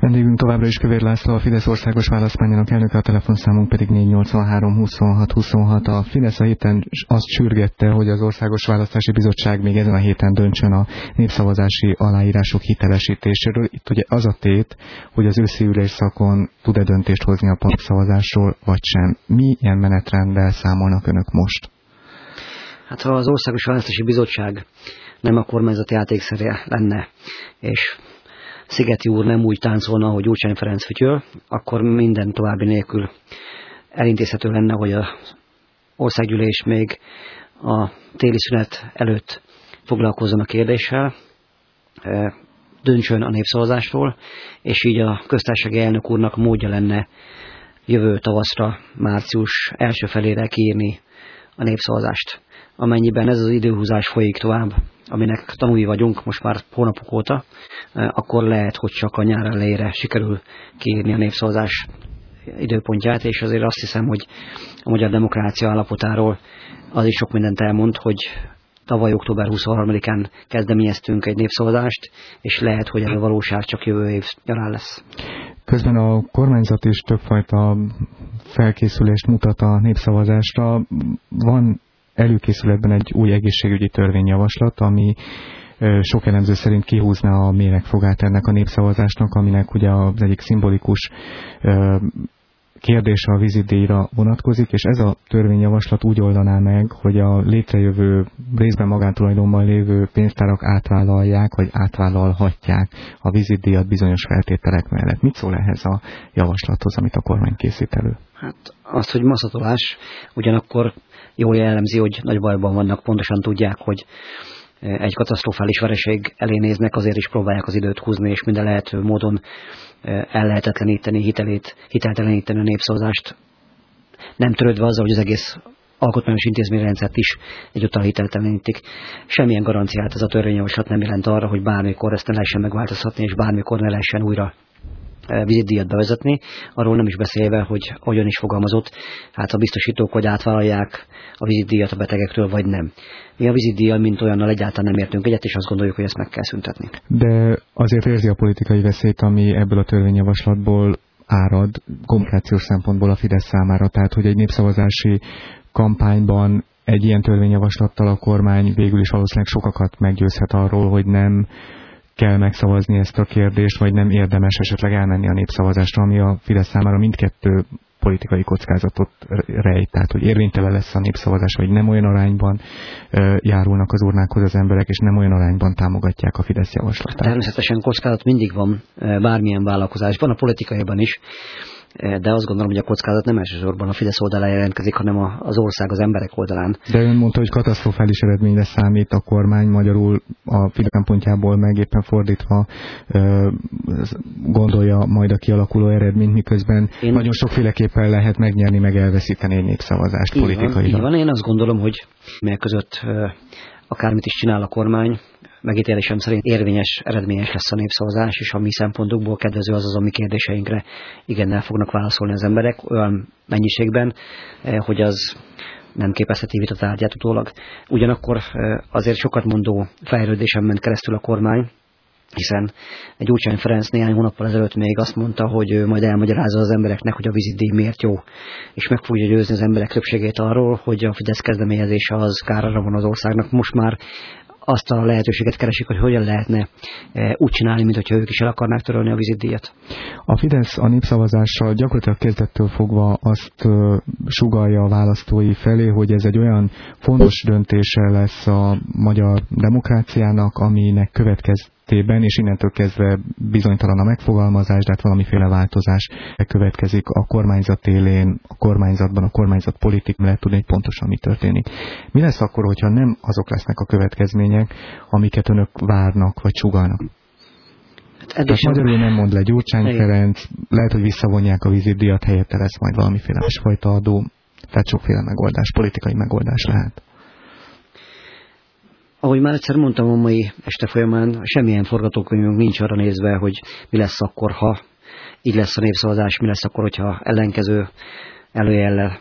Vendégünk továbbra is Kövér László, a Fidesz országos választmányának elnöke, a telefonszámunk pedig 483 26 26. A Fidesz a héten azt sürgette, hogy az Országos Választási Bizottság még ezen a héten döntsön a népszavazási aláírások hitelesítéséről. Itt ugye az a tét, hogy az őszi ülésszakon tud-e döntést hozni a népszavazásról, vagy sem. Milyen menetrenddel számolnak önök most? Hát ha az Országos Választási Bizottság nem a kormányzati játékszerre lenne, és Szigeti úr nem úgy táncolna, hogy Gyurcsány Ferenc fütyöl, akkor minden további nélkül elintézhető lenne, hogy az országgyűlés még a téli szünet előtt foglalkozzon a kérdéssel, döntsön a népszavazásról, és így a köztársasági elnök úrnak módja lenne jövő tavaszra, március első felére kiírni a népszavazást. Amennyiben ez az időhúzás folyik tovább, aminek tanúi vagyunk most már hónapok óta, akkor lehet, hogy csak a nyár elejére sikerül kiírni a népszavazás időpontját, és azért azt hiszem, hogy a magyar demokrácia állapotáról az is sok mindent elmond, hogy tavaly október 23-án kezdeményeztünk egy népszavazást, és lehet, hogy ez a valóság csak jövő év nyarán lesz. Közben a kormányzat is többfajta felkészülést mutat a népszavazásra. Van előkészületben egy új egészségügyi törvényjavaslat, ami sok elemző szerint kihúzná a méregfogát ennek a népszavazásnak, aminek ugye az egyik szimbolikus kérdése a vízidíjra vonatkozik, és ez a törvényjavaslat úgy oldaná meg, hogy a létrejövő, részben magántulajdonban lévő pénztárak átvállalják, vagy átvállalhatják a vízidíjat bizonyos feltételek mellett. Mit szól ehhez a javaslathoz, amit a kormány készít elő? Hát azt, hogy maszatolás, ugyanakkor jól jellemzi, hogy nagy bajban vannak, pontosan tudják, hogy egy katasztrofális vereség elé néznek, azért is próbálják az időt húzni, és minden lehető módon ellehetetleníteni, hitelteleníteni a népszavazást, nem törődve azzal, hogy az egész alkotmányos intézményrendszert is egyúttal hiteltelenítik. Semmilyen garanciát ez a törvényjavaslat nem jelent arra, hogy bármikor ezt ne lehessen megváltoztatni, és bármikor ne lehessen újra vízidíjat bevezetni, arról nem is beszélve, hogy hogyan is fogalmazott, hát a biztosítók, hogy átvállalják a vízidíjat a betegektől, vagy nem. Mi a vízidíjjal, mint olyannal egyáltalán nem értünk egyet, és azt gondoljuk, hogy ezt meg kell szüntetni. De azért érzi a politikai veszélyt, ami ebből a törvényjavaslatból árad kommunikációs szempontból a Fidesz számára, tehát hogy egy népszavazási kampányban egy ilyen törvényjavaslattal a kormány végül is valószínűleg sokakat meggyőzhet arról, hogy nem kell megszavazni ezt a kérdést, vagy nem érdemes esetleg elmenni a népszavazásra, ami a Fidesz számára mindkettő politikai kockázatot rejt, tehát hogy érvénytelen lesz a népszavazás, vagy nem olyan arányban járulnak az urnákhoz az emberek, és nem olyan arányban támogatják a Fidesz javaslatát. Természetesen kockázat mindig van bármilyen vállalkozásban, a politikaiban is, de azt gondolom, hogy a kockázat nem elsősorban a Fidesz oldalán jelentkezik, hanem az ország, az emberek oldalán. De ön mondta, hogy katasztrofális eredményre számít a kormány, magyarul a Fidesz szempontjából meg éppen fordítva gondolja majd a kialakuló eredményt, miközben nagyon sokféleképpen lehet megnyerni, meg elveszíteni egy népszavazást politikailag. Így van, én azt gondolom, hogy melyek között akármit is csinál a kormány, megítélésem szerint érvényes, eredményes lesz a népszavazás, és a mi szempontokból kedvező az a mi kérdéseinkre igennel fognak válaszolni az emberek olyan mennyiségben, hogy az nem képezheti vita tárgyát utólag. Ugyanakkor azért sokat mondó fejlődésen ment keresztül a kormány, hiszen egy Gyurcsány Ferenc néhány hónappal ezelőtt még azt mondta, hogy ő majd elmagyarázza az embereknek, hogy a vízidíj miért jó, és meg fogja győzni az emberek többségét arról, hogy a Fidesz kezdeményezése az kárára van az országnak. Most már azt a lehetőséget keresik, hogy hogyan lehetne úgy csinálni, mint hogyha ők is el akarnák törölni a vízidíjat. A Fidesz a népszavazással gyakorlatilag kezdettől fogva azt sugallja a választói felé, hogy ez egy olyan fontos döntése lesz a magyar demokráciának, aminek következtében, és innentől kezdve bizonytalan a megfogalmazás, de hát valamiféle változás következik a kormányzat élén, a kormányzatban, a kormányzat politik lehet tudni, hogy pontosan mi történik. Mi lesz akkor, hogyha nem azok lesznek a következmények, amiket önök várnak, vagy sugalnak? Tehát magyarul nem mond le Gyurcsány Ferenc, lehet, hogy visszavonják a vízidíjat, helyette lesz majd valamiféle másfajta adó, tehát sokféle megoldás, politikai megoldás lehet. Ahogy már egyszer mondtam a mai este folyamán, semmilyen forgatókönyvünk nincs arra nézve, hogy mi lesz akkor, ha így lesz a népszavazás, mi lesz akkor, hogyha ellenkező előjellel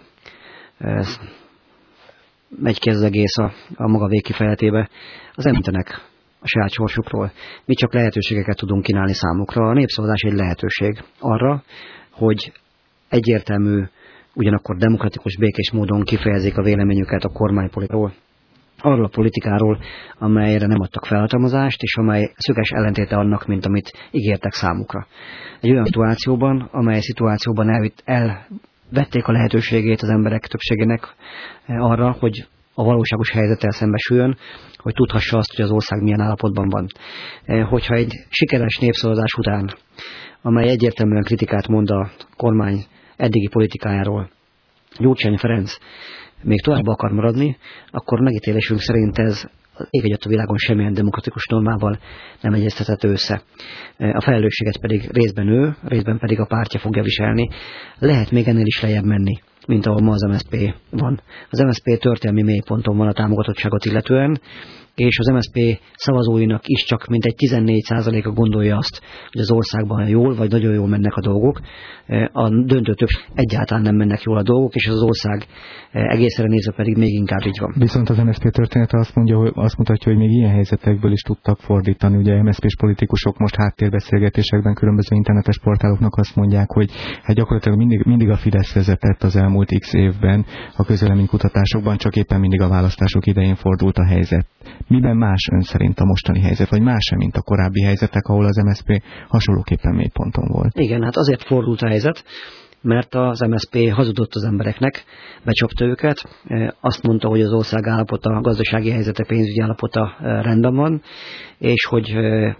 megy ki ez az egész a maga végkifejletébe. Az embernek a saját sorsukról. Mi csak lehetőségeket tudunk kínálni számukra. A népszavazás egy lehetőség arra, hogy egyértelmű, ugyanakkor demokratikus, békés módon kifejezik a véleményüket a kormánypolitikáról, arról a politikáról, amelyre nem adtak felhatalmazást, és amely szöges ellentéte annak, mint amit ígértek számukra. Egy olyan szituációban, amely szituációban elvették a lehetőségét az emberek többségének arra, hogy a valóságos helyzettel szembesüljön, hogy tudhassa azt, hogy az ország milyen állapotban van. Hogyha egy sikeres népszavazás után, amely egyértelműen kritikát mond a kormány eddigi politikájáról, Gyurcsány Ferenc még tovább akar maradni, akkor megítélésünk szerint ez ég egyet a világon semmilyen demokratikus normával nem egyeztethető össze. A felelősséget pedig részben ő, részben pedig a pártja fogja viselni. Lehet még ennél is lejjebb menni, mint ahol ma az MSZP van. Az MSZP történelmi mélyponton van a támogatottságot illetően, és az MSZP szavazóinak is csak mintegy 14%-a gondolja azt, hogy az országban jól vagy nagyon jól mennek a dolgok. A döntő többség egyáltalán nem mennek jól a dolgok, és az ország egészre nézve pedig még inkább így van. Viszont az MSZP története azt mutatja, hogy még ilyen helyzetekből is tudtak fordítani. Ugye MSZP-s politikusok most háttérbeszélgetésekben különböző internetes portáloknak azt mondják, hogy hát gyakorlatilag mindig a Fidesz vezetett az elmúlt x évben a közvéleménykutatásokban, csak éppen mindig a választások idején fordult a helyzet. Miben más ön szerint a mostani helyzet, vagy más-e, mint a korábbi helyzetek, ahol az MSZP hasonlóképpen mélyponton volt? Igen, hát azért fordult a helyzet, mert az MSZP hazudott az embereknek, becsapta őket, azt mondta, hogy az ország állapota, a gazdasági helyzete, pénzügyi állapota rendben van, és hogy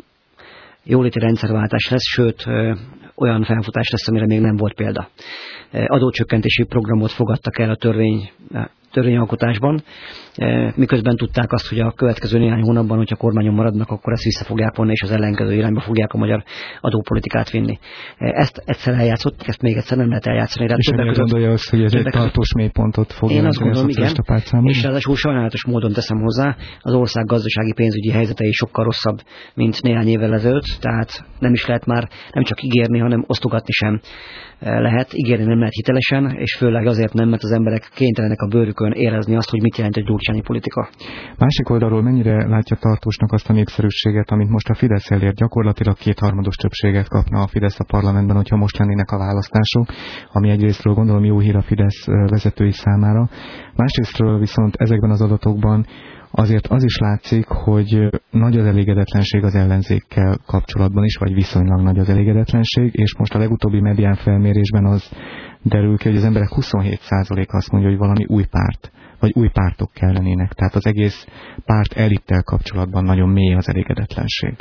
jóléti rendszerváltás lesz, sőt, olyan felfutás lesz, amire még nem volt példa. Adócsökkentési programot fogadtak el a törvényalkotásban, miközben tudták azt, hogy a következő néhány hónapban, hogyha kormányon maradnak, akkor ezt vissza fogják vonni, és az ellenkező irányba fogják a magyar adópolitikát vinni. Ezt egyszer eljátszották, ezt még egyszer nem lehet eljátszani. És miért gondolja azt, hogy ez egy tartós mélypontot fog jelenteni? Én azt gondolom, igen, és ráadásul sajnálatos módon teszem hozzá, az ország gazdasági pénzügyi helyzetei sokkal rosszabb, mint néhány évvel ezelőtt, tehát nem is lehet már nem csak ígérni, hanem osztogatni sem lehet, ígérni nem lehet hitelesen, és főleg azért nem, mert az emberek kénytelenek a bőrükön érezni azt, hogy mit jelent egy gyurcsányi politika. Másik oldalról mennyire látja tartósnak azt a népszerűséget, amit most a Fidesz elér, gyakorlatilag 2/3 többséget kapna a Fidesz a parlamentben, hogyha most lennének a választások, ami egyrésztről gondolom jó hír a Fidesz vezetői számára. Másrésztről viszont ezekben az adatokban azért az is látszik, hogy nagy az elégedetlenség az ellenzékkel kapcsolatban is, vagy viszonylag nagy az elégedetlenség, és most a legutóbbi medián felmérésben az derül ki, hogy az emberek 27%-a azt mondja, hogy valami új párt, vagy új pártok kellenének. Tehát az egész párt elittel kapcsolatban nagyon mély az elégedetlenség.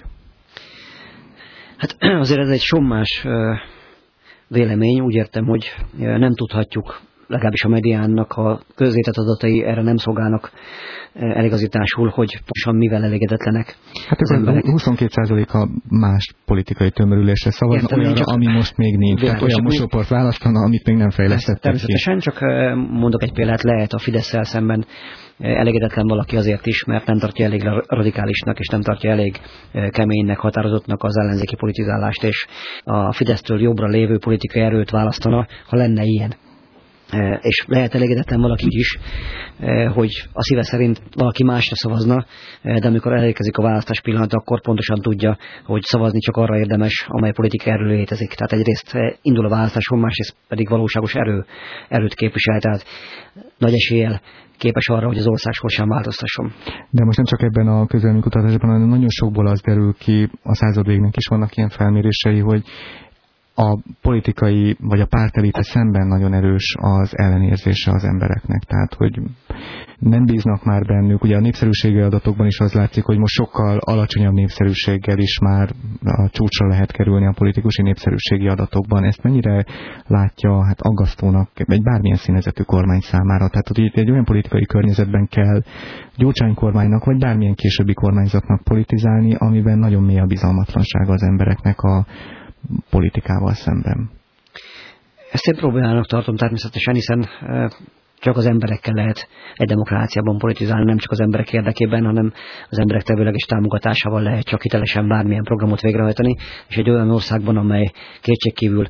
Hát azért ez egy sommás vélemény, úgy értem, hogy nem tudhatjuk, legalábbis a mediánnak a közzétett adatai erre nem szolgálnak eligazításul, hogy pontosan mivel elégedetlenek. Hát ez a 22%-a más politikai tömörülésre szavazna, olyanra, ami most még nincs. Tehát olyan mosóport választana, amit még nem fejlesztettek ki. Természetesen, csak mondok egy példát, lehet a Fidesszel szemben elégedetlen valaki azért is, mert nem tartja elég radikálisnak, és nem tartja elég keménynek, határozottnak az ellenzéki politizálást, és a Fidesztől jobbra lévő politikai erőt választana, ha lenne ilyen. És lehet elégedetlen valaki is, hogy a szíve szerint valaki másra szavazna, de amikor elérkezik a választás pillanata, akkor pontosan tudja, hogy szavazni csak arra érdemes, amely politikai erő létezik. Tehát egyrészt indul a választáson, másrészt pedig valóságos erőt képvisel, tehát nagy eséllyel képes arra, hogy az ország sorsán változtasson. De most nem csak ebben a közvéleménykutatásban, hanem nagyon sokból az derül ki, a századvégnek is vannak ilyen felmérései, hogy a politikai, vagy a pártelite szemben nagyon erős az ellenérzése az embereknek. Tehát, hogy nem bíznak már bennük. Ugye a népszerűségi adatokban is az látszik, hogy most sokkal alacsonyabb népszerűséggel is már a csúcsra lehet kerülni a politikusi népszerűségi adatokban. Ezt mennyire látja aggasztónak egy bármilyen színezetű kormány számára? Tehát, hogy itt egy olyan politikai környezetben kell Gyurcsány kormánynak, vagy bármilyen későbbi kormányzatnak politizálni, amiben nagyon mély a bizalmatlansága az embereknek a politikával szemben. Ezt én problémának tartom természetesen, hiszen Csak az emberekkel lehet egy demokráciában politizálni, nem csak az emberek érdekében, hanem az emberek tevőleges támogatásával lehet csak hitelesen bármilyen programot végrehajtani, és egy olyan országban, amely kétségkívül,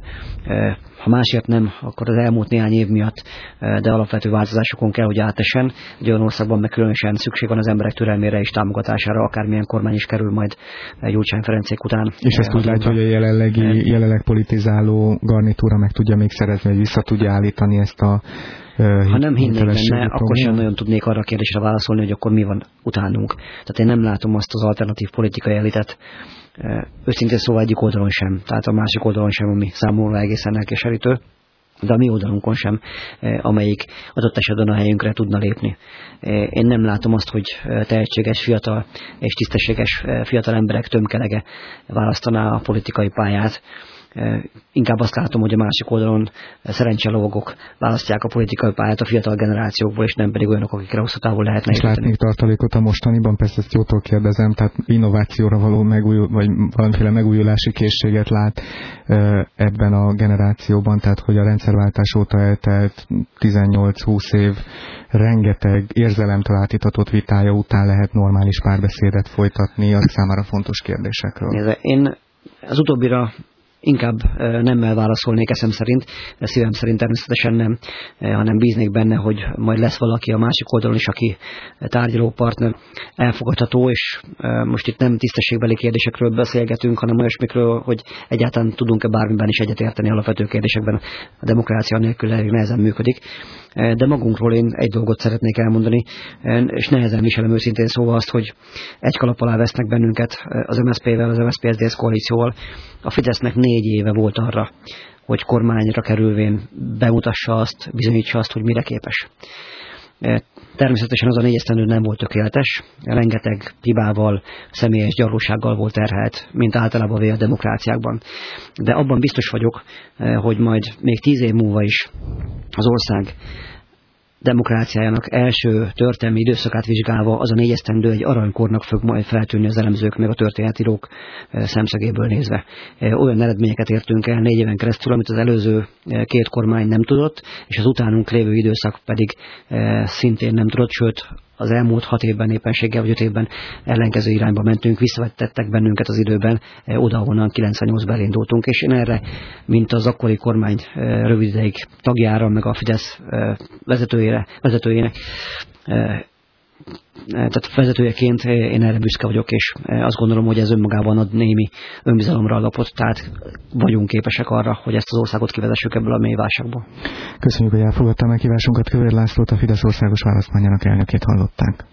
ha másért nem, akkor az elmúlt néhány év miatt, de alapvető változásokon kell, hogy átessen. Egy olyan országban meg különösen szükség van az emberek türelmére és támogatására, akármilyen kormány is kerül majd Gyurcsány Ferencék után. És ezt úgy látja, hogy a jelenleg politizáló garnitúra meg tudja még szerezni, hogy vissza tudja állítani ezt a ha nem hinnék benne, akkor sem nagyon tudnék arra a kérdésre válaszolni, hogy akkor mi van utánunk. Tehát én nem látom azt az alternatív politikai elitet, őszintén szóval egyik oldalon sem, tehát a másik oldalon sem, ami számomra egészen elkeserítő, de a mi oldalunkon sem, amelyik adott esetben a helyünkre tudna lépni. Én nem látom azt, hogy tehetséges, fiatal és tisztességes fiatal emberek tömkelege választaná a politikai pályát. Inkább azt látom, hogy a másik oldalon szerencselovagok választják a politikai pályát a fiatal generációkból, és nem pedig olyanok, akikre hosszú távon lehetne építeni. És látnék tartalékot a mostaniban, persze ezt jótól kérdezem, tehát innovációra való vagy valamiféle megújulási készséget lát ebben a generációban, tehát hogy a rendszerváltás óta eltelt 18-20 év rengeteg érzelemtől átítatott vitája után lehet normális párbeszédet folytatni a számára fontos kérdésekről. Én az utóbbira inkább nemmel válaszolnék eszem szerint, de szívem szerint természetesen nem, hanem bíznék benne, hogy majd lesz valaki a másik oldalon is, aki tárgyalópartner elfogadható, és most itt nem tisztességbeli kérdésekről beszélgetünk, hanem olyasmikről, hogy egyáltalán tudunk-e bármiben is egyetérteni alapvető kérdésekben. A demokrácia nélkül elég nehezen működik. De magunkról én egy dolgot szeretnék elmondani, és nehezen viselem őszintén szóval azt, hogy egy kalap alá vesznek bennünket az MSZP-vel, az MSZP-SZDSZ koalícióval. A Fidesznek 4 éve volt arra, hogy kormányra kerülvén bemutassa azt, bizonyítsa azt, hogy mire képes. Természetesen az a 4 esztendő nem volt tökéletes, rengeteg hibával, személyes gyarlósággal volt terhelt, mint általában véve a demokráciákban. De abban biztos vagyok, hogy majd még 10 év múlva is az ország demokráciájának első történelmi időszakát vizsgálva az a 4 esztendő egy aranykornak fog majd feltűnni az elemzők meg a történetírók szemszögéből nézve. Olyan eredményeket értünk el 4 éven keresztül, amit az előző 2 kormány nem tudott, és az utánunk lévő időszak pedig szintén nem tudott, sőt az elmúlt 6 évben éppenséggel vagy 5 évben ellenkező irányba mentünk, visszavettettek bennünket az időben, oda, ahonnan 98-ben elindultunk, és én erre, mint az akkori kormány rövid ideig tagjára, meg a Fidesz vezetőjének, tehát vezetőjeként én erre büszke vagyok, és azt gondolom, hogy ez önmagában ad némi önbizalomra alapot, tehát vagyunk képesek arra, hogy ezt az országot kivezessük ebből a mély válságból. Köszönjük, hogy elfogadta a meghívásunkat. Kövér Lászlót, a Fidesz országos választmányának elnökét hallották.